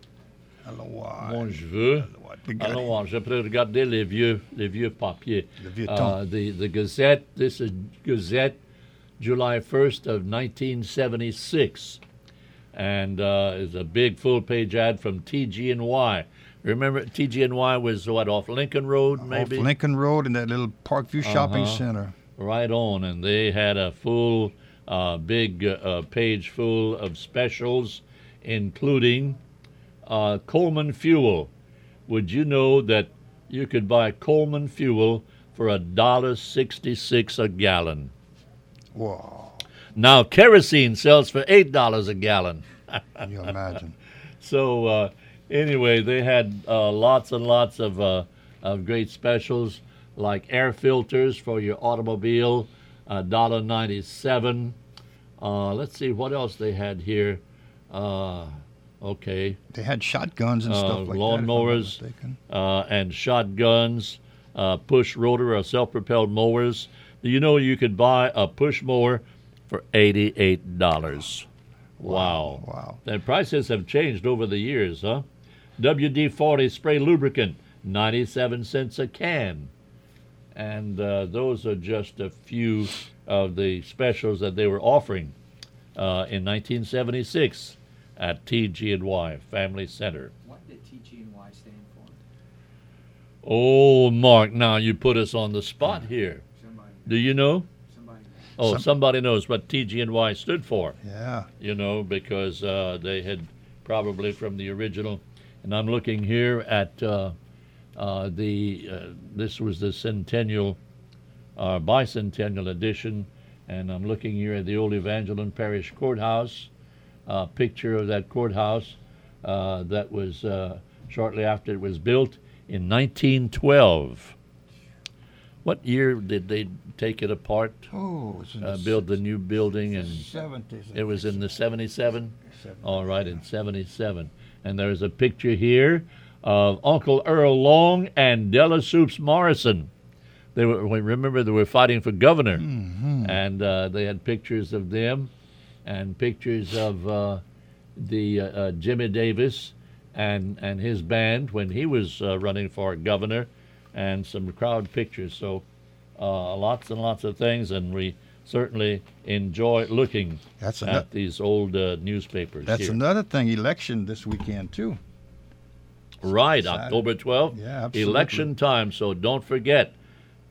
Alors, Moi, je veux. got Alors, je peux regarder les vieux, les vieux papiers. Le vieux Uh, temps. the, the Gazette, this is Gazette, July first of nineteen seventy-six. And uh, it's a big full-page ad from T G N Y. Remember, T G N Y was, what, off Lincoln Road, maybe? Off Lincoln Road in that little Parkview Shopping Uh-huh. Center. Right on, and they had a full, uh, big uh, page full of specials, including uh, Coleman Fuel. Would you know that you could buy Coleman Fuel for a dollar sixty-six a gallon? Wow. Now kerosene sells for eight dollars a gallon. Can you imagine? So uh, anyway, they had uh, lots and lots of uh, of great specials, like air filters for your automobile, one dollar ninety-seven. Uh, let's see what else they had here. Uh, okay. They had shotguns and Uh, stuff like that. lawnmowers if I'm not mistaken. uh, and shotguns, uh, push rotor or self-propelled mowers. Do you know you could buy a push mower for eighty-eight dollars? Wow. Wow. The prices have changed over the years, huh? W D forty spray lubricant, ninety-seven cents a can. And uh, those are just a few of the specials that they were offering uh, in nineteen seventy-six at T G N Y Family Center. What did T G N Y stand for? Oh, Mark, now you put us on the spot here. Somebody, Do you know? somebody. Oh, Some- somebody knows what T G N Y stood for. Yeah. You know, because uh, they had probably from the original. And I'm looking here at uh, uh, the, uh, this was the centennial, uh, bicentennial edition, and I'm looking here at the old Evangeline Parish Courthouse, uh, picture of that courthouse uh, that was uh, shortly after it was built in nineteen twelve. What year did they take it apart, Oh, it was in uh, the build the new building? And seventies. it was in the seventy-seven? All right, in seventy-seven. And there's a picture here of Uncle Earl Long and Della Soups Morrison. They were, remember, they were fighting for governor. Mm-hmm. And uh, they had pictures of them and pictures of uh, the uh, uh, Jimmy Davis and, and his band when he was uh, running for governor, and some crowd pictures. So uh, lots and lots of things, and we certainly enjoy looking That's at ano- these old uh, newspapers That's here. another thing. Election this weekend too. Right, Saturday. October twelfth, Yeah, absolutely. election time. So don't forget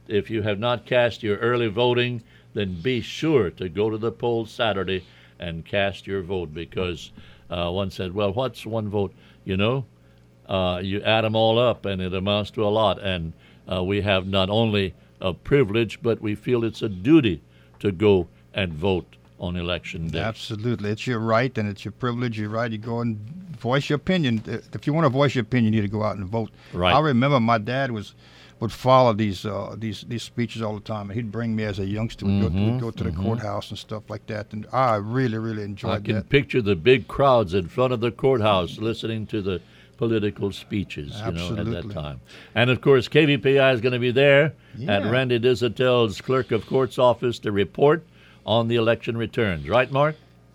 if you have not cast your early voting, then be sure to go to the polls Saturday and cast your vote, because uh, one said, well, what's one vote? You know, uh, you add them all up, and it amounts to a lot. And uh, we have not only a privilege, but we feel it's a duty to go and vote on election day. Absolutely. It's your right, and it's your privilege. Your right. You go and voice your opinion. If you want to voice your opinion, you need to go out and vote. Right. I remember my dad was would follow these uh, these these speeches all the time, and he'd bring me as a youngster. We'd, Mm-hmm, go, we'd go to the mm-hmm. courthouse and stuff like that, and I really, really enjoyed I can that. picture the big crowds in front of the courthouse listening to the political speeches, you know, at that Absolutely. time. And, of course, K V P I is going to be there at Yeah. Randy Dizatel's Clerk of Court's office to report on the election returns. Right, Mark?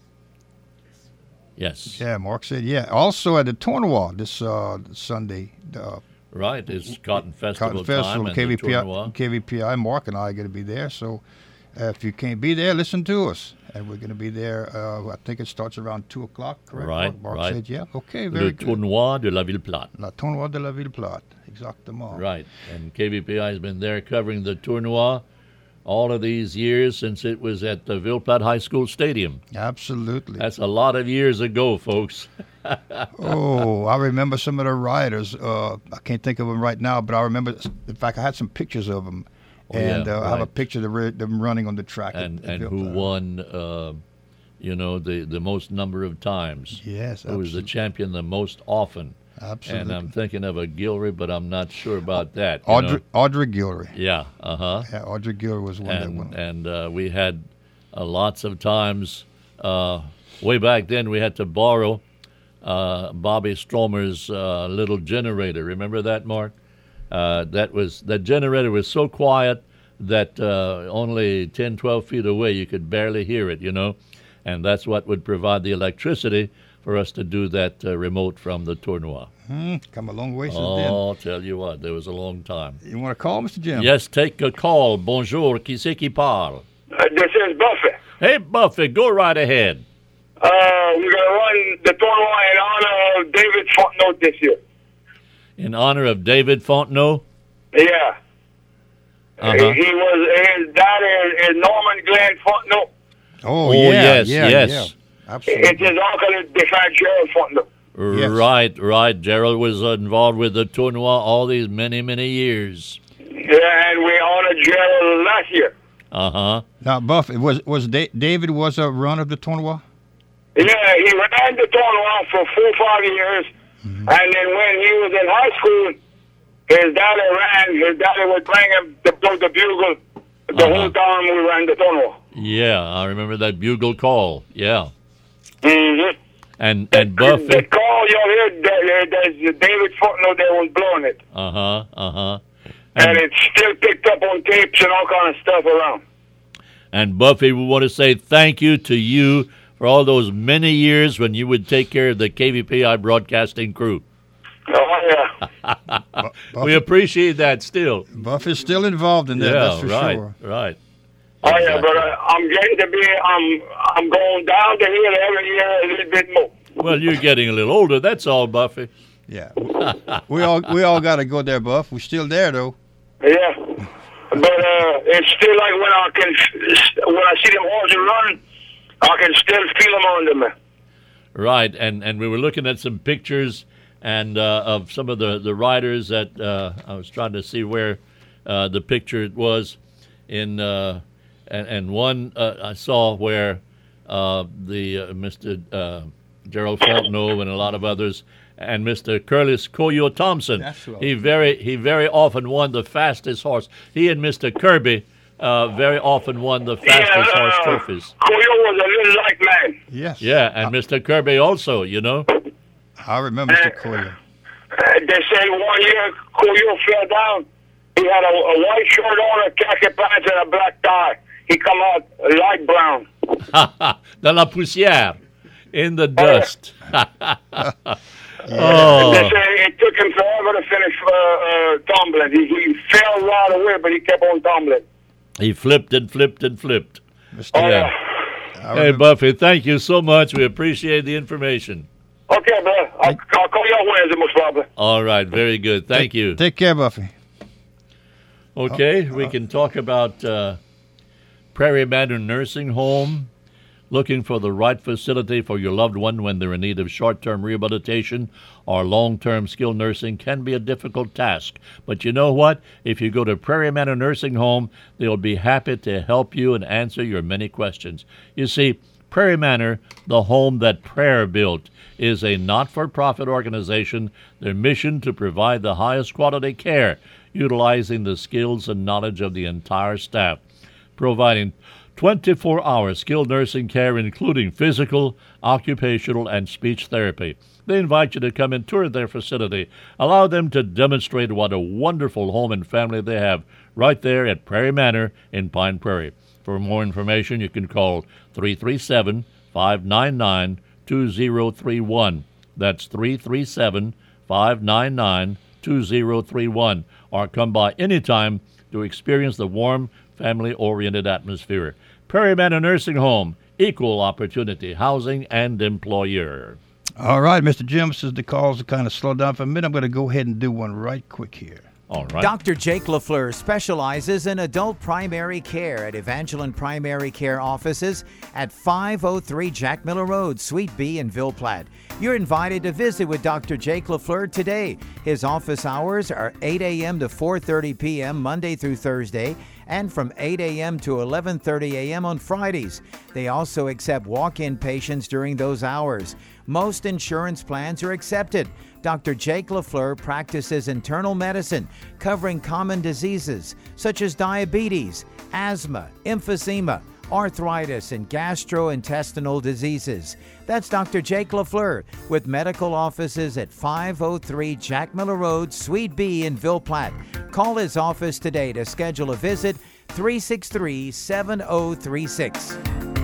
Yes. Yeah, Mark said, yeah. Also at the Tournoi this uh, Sunday, uh, Right, it's Cotton Festival Cotton Festival, time and K V P I, the Tournoi. K V P I, Mark and I are going to be there. So uh, if you can't be there, listen to us. And we're going to be there, uh, I think it starts around two o'clock, correct? Right, Mark, Mark right. said, yeah, okay, very Le good. Tournoi de la Ville Plate. La Tournoi de la Ville Plate, exactement. Right, and K V P I has been there covering the Tournoi all of these years since it was at the Ville Plate High School Stadium. Absolutely. That's a lot of years ago, folks. Oh, I remember some of the riders. Uh, I can't think of them right now, but I remember, in fact, I had some pictures of them. Oh, and yeah, uh, I have a right. picture of the re- them running on the track. And at, at and Ville who Plate. won, uh, you know, the, the most number of times. Yes, Who was the absolutely. champion the most often. Absolutely. And I'm thinking of a Gilry, but I'm not sure about that. you Audrey, know. Audrey Gilry. Yeah, uh-huh. Yeah, Audrey Gilry was one that And, won. and uh, we had uh, lots of times, uh, way back then, we had to borrow uh, Bobby Stromer's uh, little generator. Remember that, Mark? Uh, that was that generator was so quiet that uh, only ten, twelve feet away you could barely hear it, you know, and that's what would provide the electricity for us to do that uh, remote from the Tournoi. Hmm, come a long way since Oh, then. I'll tell you what, there was a long time. You want to call, Mister Jim? Yes, take a call. Bonjour, qui c'est qui parle? Uh, this is Buffett. Hey, Buffett, go right ahead. Uh, we're going to run the tournament in honor of David Fontenot this year. In honor of David Fontenot? Yeah. Uh-huh. He, he was, his dad is, is Norman Glenn Fontenot. Oh, Oh, yeah, yes, yeah, yes. yeah. Absolutely. It's his uncle is Defense Gerald Fontenot. Yes. Right, right. Gerald was involved with the Tournoi all these many, many years. Yeah, and we honored Gerald last year. Uh-huh. Now, Buffett, was was Da- David was a run of the Tournoi? Yeah, he ran the tournament for four or five years. Mm-hmm. And then when he was in high school, his daddy ran. His daddy would bring him to blow the bugle the Uh-huh. whole time we ran the tournament. Yeah, I remember that bugle call. Yeah. Mm-hmm. And and The Buffett. call you hear, there- there's David Fontenot that was blowing it. Uh-huh, uh-huh. And And, it's still picked up on tapes and all kind of stuff around. and Buffy, we want to say thank you to you for all those many years when you would take care of the K V P I broadcasting crew. Oh, yeah. Bu- We appreciate that still. Buffett's still involved in that, Yeah, that's for right, sure. right. Oh, yeah, Exactly. but uh, I'm getting to be, I'm, I'm going down the hill every year a little bit more. Well, you're getting a little older, that's all, Buffy. Yeah. we all we all got to go there, Buff. We're still there, though. Yeah, but uh, it's still like when I can, when I see them horses run, I can still feel them under me. Right, and, and we were looking at some pictures and uh, of some of the, the riders that uh, I was trying to see where uh, the picture was in, uh, and, and one uh, I saw where uh, the uh, Mister Uh, Gerald Fontenot and a lot of others, and Mister Curtis Koyo Thompson. That's right. He very he very often won the fastest horse. He and Mister Kirby uh, very often won the fastest yeah, horse uh, trophies. Koyo was a little like man. Yes. Yeah, and Mister Kirby also, you know. I remember Mister Koya. Uh, they say one year Koyo fell down. He had a, a white shirt on, a khaki pants, and a black tie. He come out light brown. Dans la poussière, in the dust. They Oh, say it took him forever to finish uh, uh, tumbling. He, he fell right away, but he kept on tumbling. he flipped and flipped and flipped. Mister Oh, Yeah. I Hey, remember- Buffy, thank you so much. We appreciate the information. Okay, bro. I'll, I'll call you on Wednesday, most probably. All right, very good. Thank you. Take care, Buffy. Okay, Oh, we uh, can talk about uh, Prairie Manor Nursing Home. Looking for the right facility for your loved one when they're in need of short-term rehabilitation or long-term skilled nursing can be a difficult task. But you know what? If you go to Prairie Manor Nursing Home, they'll be happy to help you and answer your many questions. You see, Prairie Manor, the home that prayer built, is a not-for-profit organization. Their mission to provide the highest quality care, utilizing the skills and knowledge of the entire staff, providing twenty-four hour skilled nursing care, including physical, occupational, and speech therapy. They invite you to come and tour their facility. Allow them to demonstrate what a wonderful home and family they have right there at Prairie Manor in Pine Prairie. For more information, you can call three three seven, five nine nine, two zero three one. That's three three seven, five nine nine, two zero three one. Or come by anytime to experience the warm, family-oriented atmosphere. Prairie Manor Nursing Home, equal opportunity housing and employer. All right, Mister Jim, since the calls are kind of slowed down for a minute, I'm going to go ahead and do one right quick here. All right. Doctor Jake LaFleur specializes in adult primary care at Evangeline Primary Care offices at five oh three Jack Miller Road, Suite B in Ville Platte. You're invited to visit with Doctor Jake LaFleur today. His office hours are eight a.m. to four thirty p.m. Monday through Thursday, and from eight a.m. to eleven thirty a.m. on Fridays. They also accept walk-in patients during those hours. Most insurance plans are accepted. Doctor Jake LaFleur practices internal medicine, covering common diseases such as diabetes, asthma, emphysema, arthritis, and gastrointestinal diseases. That's Doctor Jake LaFleur with medical offices at five oh three Jack Miller Road, Suite B in Ville Platte. Call his office today to schedule a visit, three six three, seven oh three six.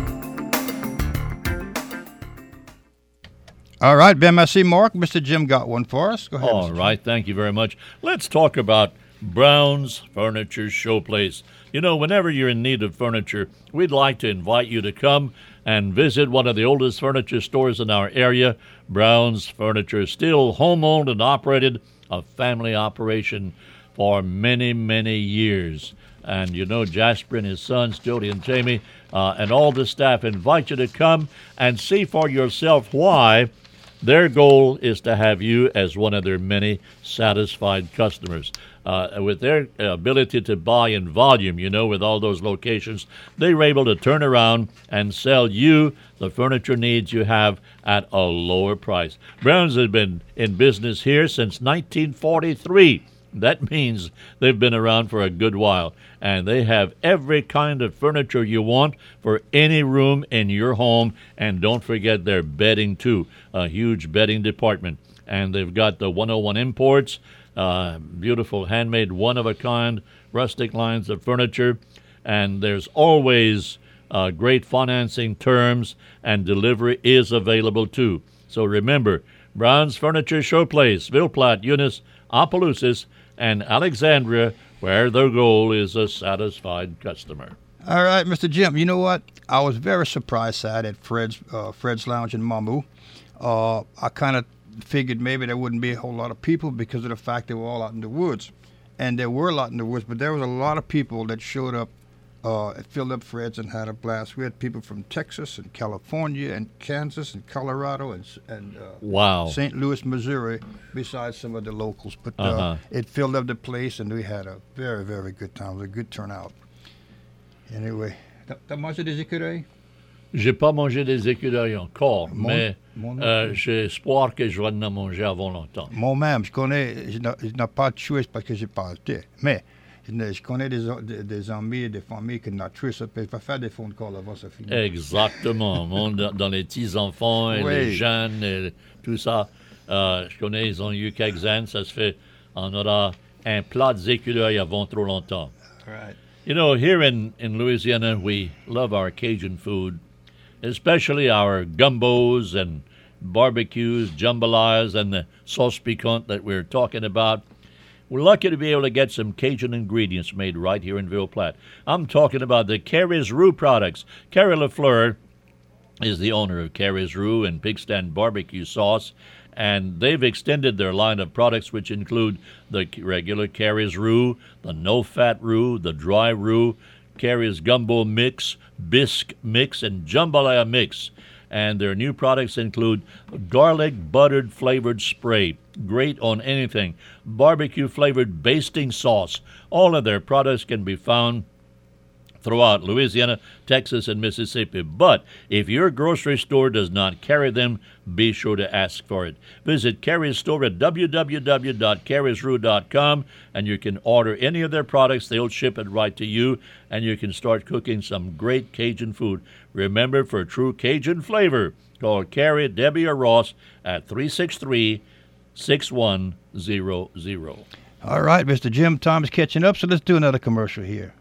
All right, Ben Massey, Mark. Mister Jim got one for us. Go ahead. All right, thank you very much. Let's talk about Brown's Furniture Showplace. You know, whenever you're in need of furniture, we'd like to invite you to come and visit one of the oldest furniture stores in our area. Brown's Furniture, still home-owned and operated, a family operation for many, many years. And you know, Jasper and his sons, Jody and Jamie, uh, and all the staff invite you to come and see for yourself why their goal is to have you as one of their many satisfied customers. Uh, with their ability to buy in volume, you know, with all those locations, they were able to turn around and sell you the furniture needs you have at a lower price. Brown's has been in business here since nineteen forty-three. That means they've been around for a good while, and they have every kind of furniture you want for any room in your home. And don't forget their bedding, too, a huge bedding department. And they've got the one oh one imports, uh, beautiful handmade, one-of-a-kind rustic lines of furniture. And there's always uh, great financing terms, and delivery is available, too. So remember, Brown's Furniture Showplace, Ville Platte, Eunice, Opelousas, and Alexandria, where their goal is a satisfied customer. All right, Mister Jim, you know what? I was very surprised Sat at Fred's uh, Fred's Lounge in Mamou. Uh, I kind of figured maybe there wouldn't be a whole lot of people because of the fact they were all out in the woods. And there were a lot in the woods, but there was a lot of people that showed up uh, at filled up Fred's and had a blast. We had people from Texas and California and Kansas and Colorado and, and uh, wow. Saint Louis, Missouri, besides some of the locals. But uh, uh-huh. it filled up the place, and we had a very, very good time. It was a good turnout. Anyway, t'as mangé des écureuils? J'ai pas mangé des écureuils encore, Mon, mais mon euh, j'ai espoir que je vais en manger avant longtemps. Moi-même, je connais, je n'ai, je n'ai pas de choix parce que j'ai pas été, mais je, ne, je connais des, des, des amis et des familles qui n'ont choix, ça peut pas faire des phone calls avant ça finit. Exactement. Mon, dans, dans les petits-enfants et oui. les jeunes et tout ça, euh, je connais, ils ont eu quelques années, ça se fait, on aura un plat d'écureuils avant trop longtemps. Right. You know, here in, in Louisiana, we love our Cajun food, especially our gumbos and barbecues, jambalayas, and the sauce piquante that we're talking about. We're lucky to be able to get some Cajun ingredients made right here in Ville Platte. I'm talking about the Carrie's Roux products. Carrie LaFleur is the owner of Carrie's Roux and Pig Stand Barbecue Sauce, And they've extended their line of products, which include the regular Carrie's Roux, the no-fat roux, the dry roux, Carrie's Gumbo Mix, Bisque Mix, and Jambalaya Mix. And their new products include garlic buttered flavored spray, great on anything, barbecue flavored basting sauce. All of their products can be found throughout Louisiana, Texas, and Mississippi. But if your grocery store does not carry them, be sure to ask for it. Visit Carrie's store at w w w dot carries roux dot com, and you can order any of their products. They'll ship it right to you, and you can start cooking some great Cajun food. Remember, for true Cajun flavor, call Carrie, Debbie, or Ross at three six three, six one zero zero. All right, Mister Jim, time is catching up, so let's do another commercial here.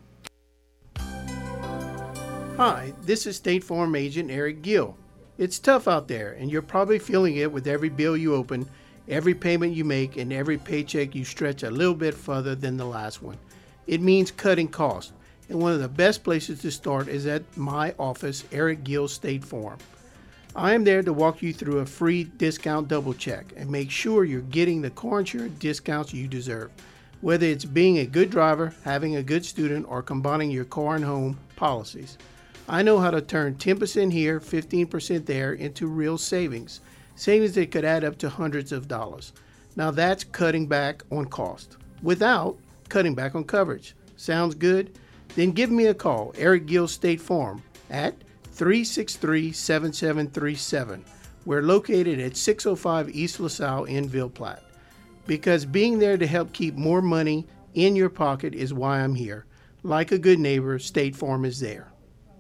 Hi, this is State Farm Agent Eric Gill. It's tough out there, and you're probably feeling it with every bill you open, every payment you make, and every paycheck you stretch a little bit further than the last one. It means cutting costs, and one of the best places to start is at my office, Eric Gill State Farm. I am there to walk you through a free discount double check and make sure you're getting the car insurance discounts you deserve. Whether it's being a good driver, having a good student, or combining your car and home policies. I know how to turn ten percent here, fifteen percent there into real savings. Savings that could add up to hundreds of dollars. Now that's cutting back on cost without cutting back on coverage. Sounds good? Then give me a call, Eric Gill State Farm, at three six three, seven seven three seven. We're located at six oh five East LaSalle in Ville Platte. Because being there to help keep more money in your pocket is why I'm here. Like a good neighbor, State Farm is there.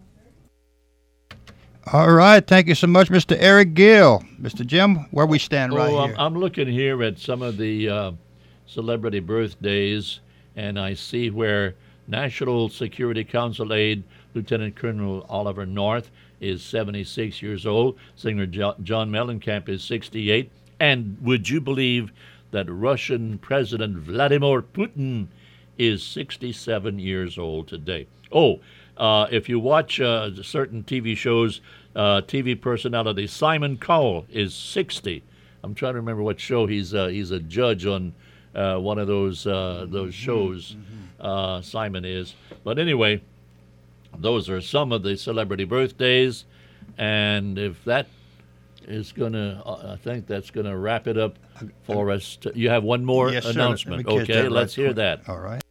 All right. Thank you so much, Mister Eric Gill. Mister Jim, where we stand right oh, here. I'm, I'm looking here at some of the uh, celebrity birthdays, and I see where National Security Council aide Lieutenant Colonel Oliver North is seventy-six years old. Singer jo- John Mellencamp is sixty-eight. And would you believe that Russian President Vladimir Putin is sixty-seven years old today? Oh, uh, if you watch uh, certain T V shows, uh, T V personality Simon Cowell is sixty. I'm trying to remember what show he's uh, he's a judge on uh, one of those uh, those shows. Uh, Simon is. But anyway, those are some of the celebrity birthdays, and if that is gonna, uh, I think that's gonna wrap it up for us. To, you have one more yes, announcement, sir. okay? Right Let's hear quick. that. All right.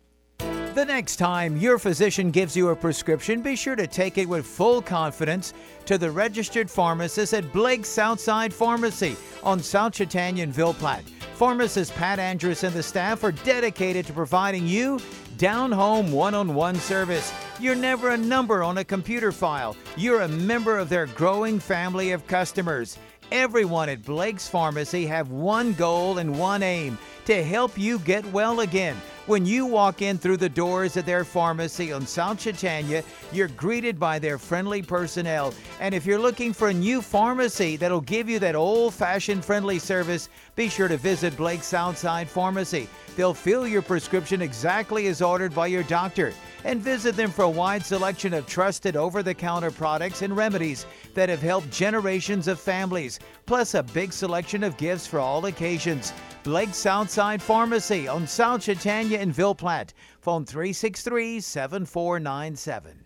The next time your physician gives you a prescription, be sure to take it with full confidence to the registered pharmacist at Blake's Southside Pharmacy on South Chautauqua in Ville Platte. Pharmacist Pat Andrus and the staff are dedicated to providing you down-home one-on-one service. You're never a number on a computer file. You're a member of their growing family of customers. Everyone at Blake's Pharmacy have one goal and one aim: to help you get well again. When you walk in through the doors of their pharmacy on South Chautauqua, you're greeted by their friendly personnel. And if you're looking for a new pharmacy that'll give you that old-fashioned friendly service, be sure to visit Blake's Southside Pharmacy. They'll fill your prescription exactly as ordered by your doctor. And visit them for a wide selection of trusted over-the-counter products and remedies that have helped generations of families, plus a big selection of gifts for all occasions. Blake's Southside Pharmacy on South Chautauqua in Ville Platte. Phone three six three, seven four nine seven.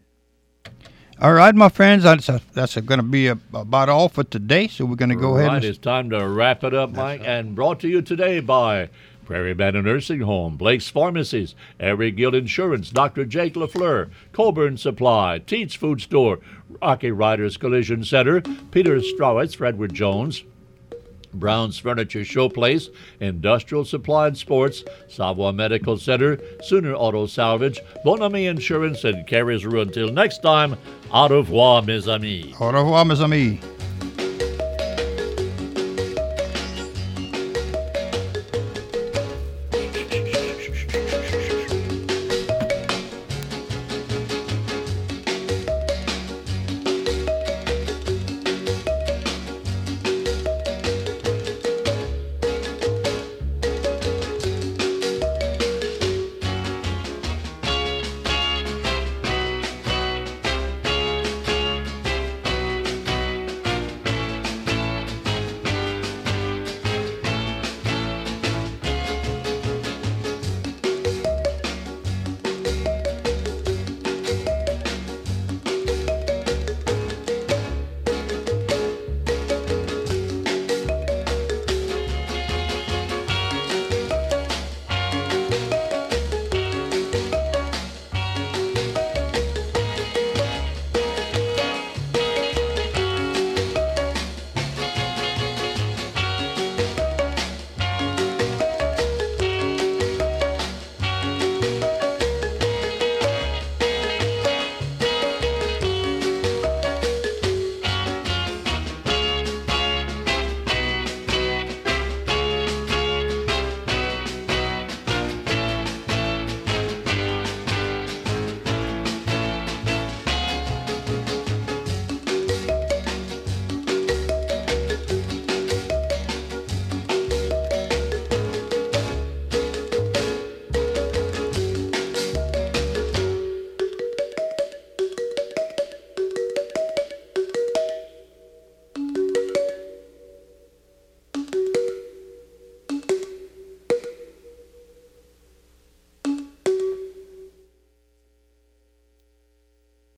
All right, my friends, that's a, that's going to be a, about all for today, so we're going to go right, ahead and... It's time to wrap it up, Mike, right. And brought to you today by Prairie Banner Nursing Home, Blake's Pharmacies, Eric Gill Insurance, Doctor Jake LaFleur, Colburn Supply, Teats Food Store, Rocky Riders Collision Center, Peter Strawitz for Edward Jones, Brown's Furniture Showplace, Industrial Supply and Sports, Savoy Medical Center, Sooner Auto Salvage, Bon Ami Insurance, and Carrie's Roux. Until next time, au revoir, mes amis. Au revoir, mes amis.